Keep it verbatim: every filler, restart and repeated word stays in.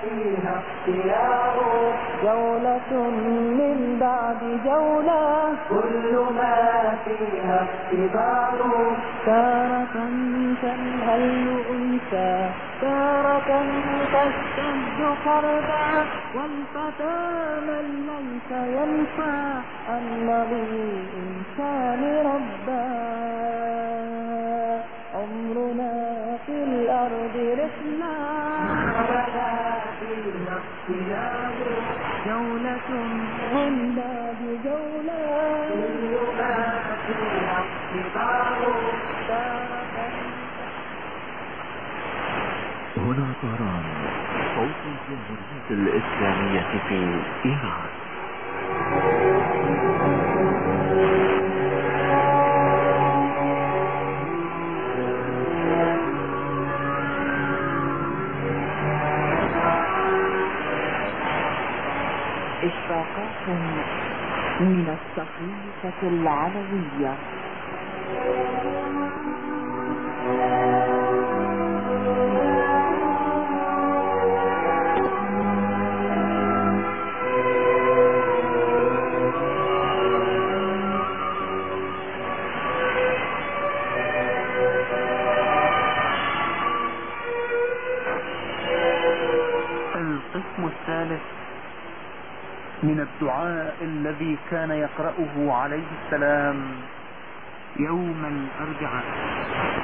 فيها اختيار، جولة من بعد جولة كل ما فيها اختبار. تارة تنهل أنثى، تارة تشتد قربا، والفتى من ليس ينفع أن للإنسان ربا. عمرنا في الأرض رحلة ولا فيها اختيار، جولة من بعد جولة كل ما فيها اختبار. هنا طهران، صوت الجمهورية الإسلامية في إيران. إشراقات من الصحيفة العلوية. القسم الثالث من الدعاء الذي كان يقرأه عليه السلام يوم الأربعاء.